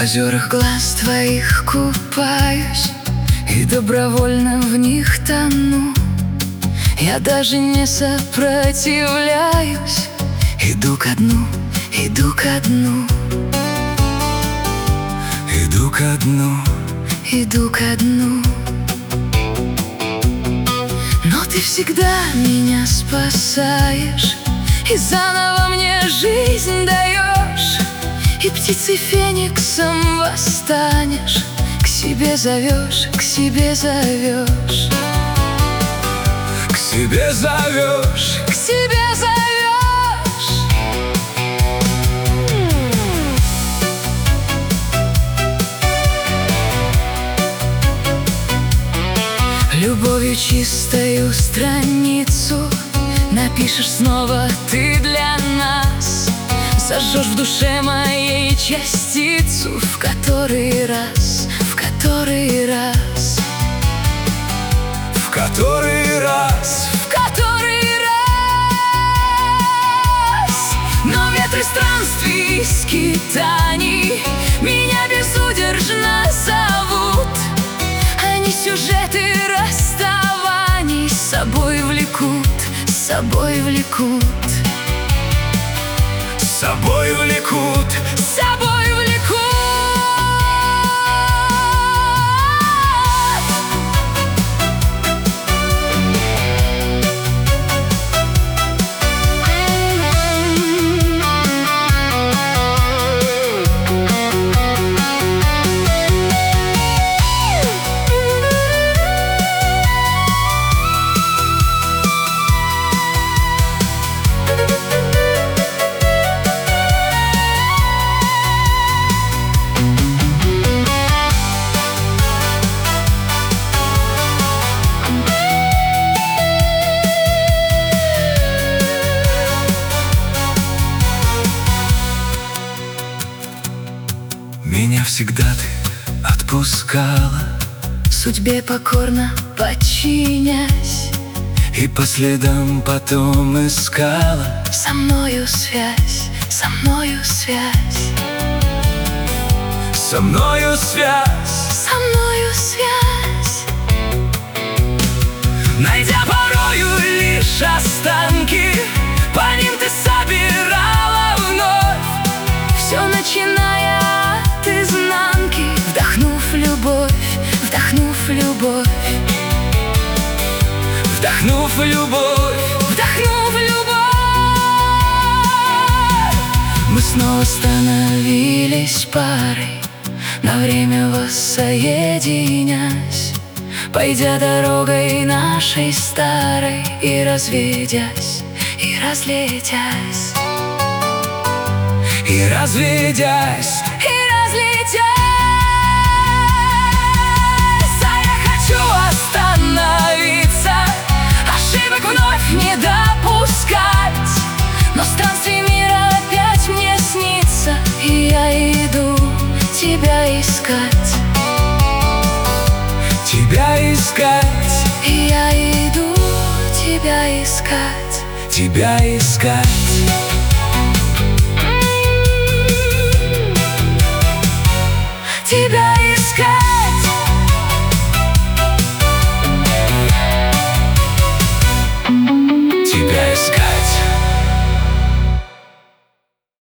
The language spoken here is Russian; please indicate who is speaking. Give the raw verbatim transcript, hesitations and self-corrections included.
Speaker 1: озерах глаз твоих купаюсь и добровольно в них тону. Я даже не сопротивляюсь, иду ко дну, иду ко дну, иду ко дну, иду ко дну. Но ты всегда меня спасаешь и заново мне жизнь даешь, и птицей фениксом восстанешь, к себе зовешь, к себе зовешь, к себе зовешь, к себе зовешь. Любовью чистою страницу напишешь снова ты для нас. Зажжешь в душе моей частицу, в который раз, в который раз, в который раз, в который раз. Но ветры странствий и скитаний меня безудержно зовут. Они сюжеты расставаний с собой влекут, с собой влекут, с собой влекут, с собой влекут. Меня всегда ты отпускала, судьбе покорно подчинясь, и по следам потом искала со мною связь, со мною связь, со мною связь, со мною связь. Найдя порою лишь останки, по ним ты собирала вновь, все начиная от изнанки, вдохнув любовь, вдохнув любовь, вдохнув любовь, вдохнув любовь. Мы снова становились парой, на время воссоединясь, пойдя дорогой нашей старой и разведясь, и разлетясь, и разведясь, и разлетясь. А я хочу остановиться, ошибок вновь не допускать, но странствий мира опять мне снится, и я иду тебя искать, тебя искать, и я иду тебя искать, тебя искать.